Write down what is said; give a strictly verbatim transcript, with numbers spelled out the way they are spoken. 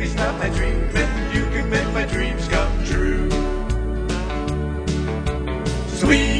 It's not my dream, and you can make my dreams come true. Sweet